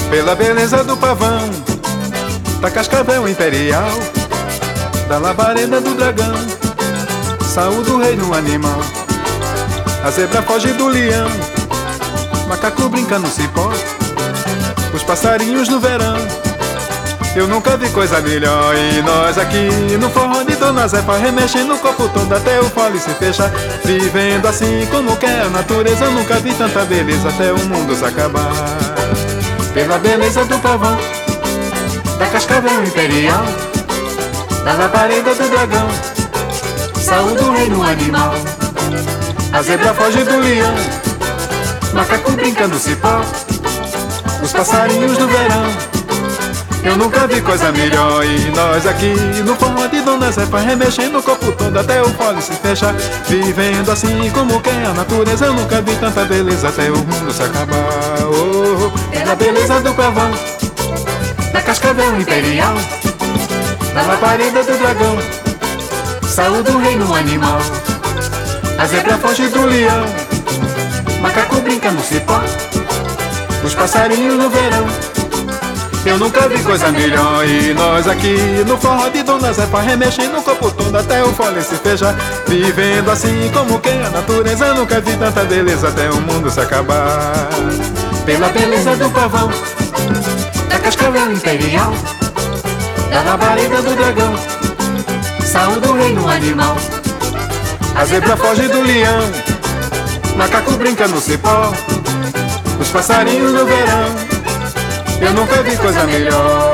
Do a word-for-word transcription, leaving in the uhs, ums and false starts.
Pela beleza do pavão, da cascavel imperial, da labareda do dragão, saúde do reino animal. A zebra foge do leão, macaco brinca no cipó, os passarinhos no verão. Eu nunca vi coisa melhor. E nós aqui no forró de Dona Zefa, remexendo o corpo todo até o fole se fecha, vivendo assim como quer a natureza. Eu nunca vi tanta beleza até o mundo se acabar. Pela beleza do pavão, da cascavel imperial, da labareda do dragão, saúde do reino animal. A zebra foge do leão, macaco brinca no cipó, os passarinhos no verão. Eu nunca vi coisa melhor. E nós aqui no forró de Dona Zefa, remexendo o corpo todo até o fole se fecha, vivendo assim como quer a natureza. Eu nunca vi tanta beleza até o mundo se acabar. Oh, oh. Pela beleza do pavão, da cascavel imperial, da labareda do dragão, saúde do reino animal. A zebra foge do leão, macaco brinca no cipó, os passarinhos no verão. Eu nunca vi coisa melhor. E nós aqui no forró de Dona Zefa, remexendo o corpo todo até o fole se fecha, vivendo assim como quem a natureza. Eu nunca vi tanta beleza até o mundo se acabar. Pela beleza do pavão, da cascavel imperial, da labareda do dragão, saúde do reino animal. A zebra foge do leão, macaco brinca no cipó, os passarinhos no verão. Eu nunca vi coisa melhor.